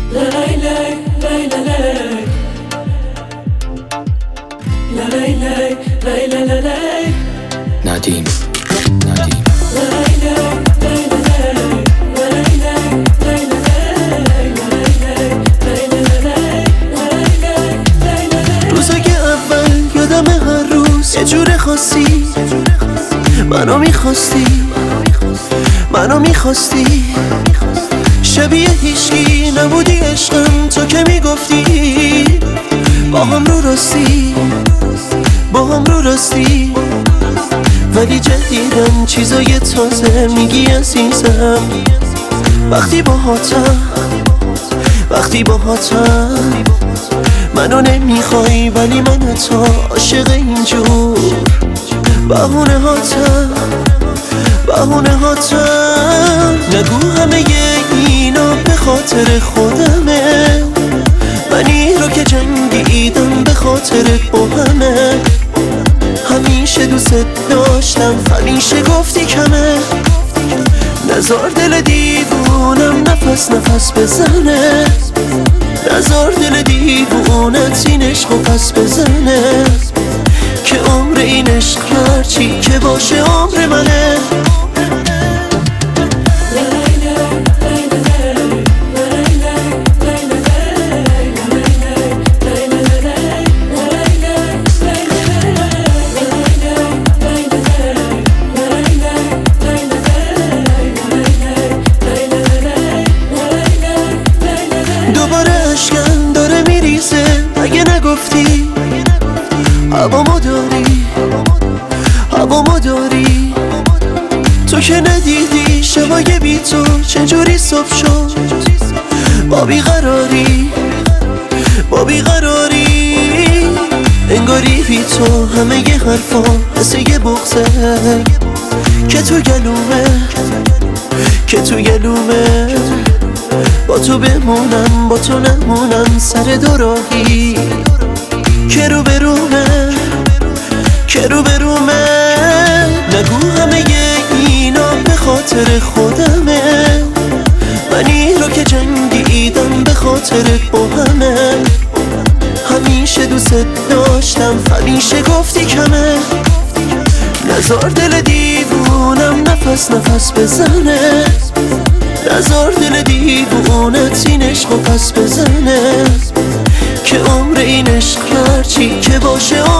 ندیم روزای اول یادم هر روز یه جور خاصی منو میخواستی شبیه هیچکی نبودی عشقم، تو که میگفتی با هم رو راستی ولی جدیدم چیزای تازه میگی عزیزم. وقتی باهاتم منو نمیخوای ولی من تو عاشق اینجور بهونه هاتم. نگو همه اینا به خاطر خودمه، منی رو که جنگیدم به خاطرت با همه. همیشه دوست داشتم، همیشه گفتی کمه. نزار دل دیوونم نفس بزنه، نزار دل دیوونت این عشقو پس بزنه، که عمر این عشق هرچی که باشه عمر منه. دوباره اشکم داره میریزه اگه نگفتی هوامو داری تو که ندیدی شبای بی تو چجوری صبح شد. با بیقراری انگاری بی تو همه ی حرفا مثل یه بغضه که تو گلومه با تو بمونم با تو نمونم سر دوراهی که رو برومه. نگو همه اینا به خاطر خودمه، منی رو که جنگیدم به خاطرت با همه. همیشه دوست داشتم، همیشه گفتی کمه. نزار دل دیوونم نفس بزنه، نزار دل دیوونت این عشقو پس بزنه، که عمر این عشق هرچی که باشه